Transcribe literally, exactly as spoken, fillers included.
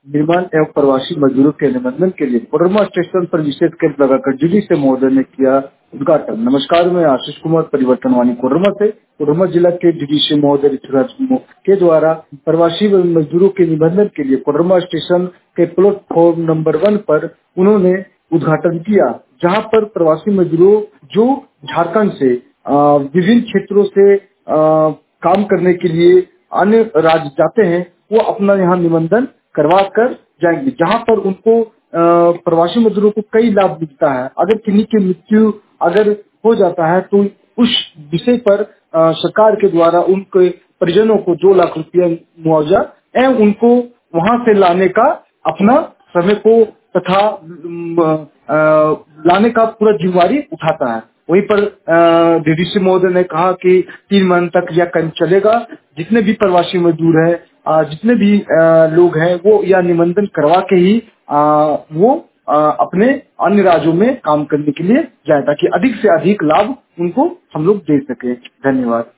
निर्माण एवं प्रवासी मजदूरों के निबंधन के लिए कोडरमा स्टेशन पर विशेष कैंप लगाकर डीडीसी महोदय ने किया उद्घाटन। नमस्कार, मैं आशीष कुमार, परिवर्तनवाणी कोडरमा से। कोडरमा जिला के डीडीसी महोदय ऋतुराज के द्वारा प्रवासी मजदूरों के निबंधन के लिए कोडरमा स्टेशन के प्लेटफॉर्म नंबर वन पर उन्होंने उद्घाटन किया, जहां पर प्रवासी मजदूरों जो झारखंड से अ, विभिन्न क्षेत्रों से अ, काम करने के लिए अन्य राज्य जाते हैं, वो अपना यहाँ निबंधन करवा कर जाएंगे, जहाँ पर उनको अ, प्रवासी मजदूरों को कई लाभ मिलता है। अगर किन्हीं की मृत्यु अगर हो जाता है तो उस विषय पर अ, सरकार के द्वारा उनके परिजनों को दो लाख रुपया मुआवजा एवं उनको वहां से लाने का अपना समय को तथा अम, अ, लाने का पूरा जिम्मेवारी उठाता है। वहीं पर डीडीसी महोदय ने कहा कि तीन महीने तक यह कैंप चलेगा। जितने भी प्रवासी मजदूर हैं, अ, जितने भी अ, लोग हैं, वो यह निबंधन करवा के ही अ, वो अ, अपने अन्य राज्यों में काम करने के लिए जाए, ताकि अधिक से अधिक लाभ उनको हम लोग दे सके। धन्यवाद।